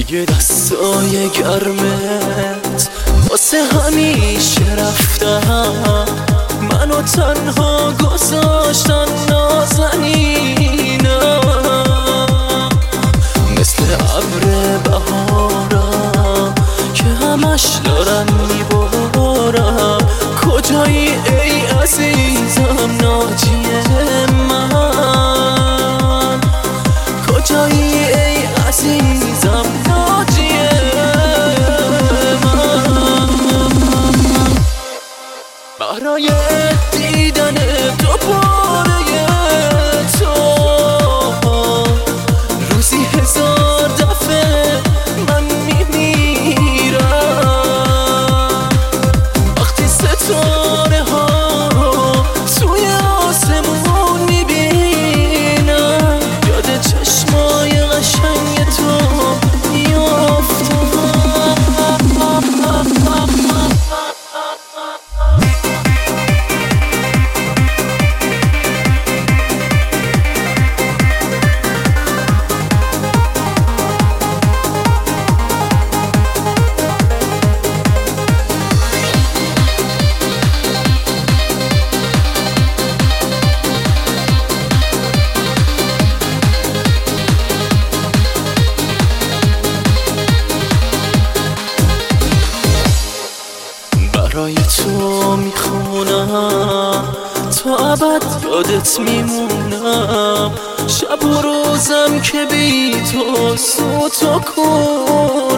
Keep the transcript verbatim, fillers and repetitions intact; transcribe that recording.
توی دستای گرمت واسه همیشه رفتم، منو تنها گذاشتن نازنینم، مثل ابر بهارم که همش دارم میبارم. کجایی ای عزیزم ناجی من، کجایی ای عزیزم ناجی من. برای دیدن دوباره تو روزی هزار دفعه من میمیرم. وقتی ستاره ها توی آسمون میبینم، یاد چشمای قشنگ تو میافتم. برای تو میخونم تا ابد یادت میمونم، شب و روزم که بی تو سوت و کن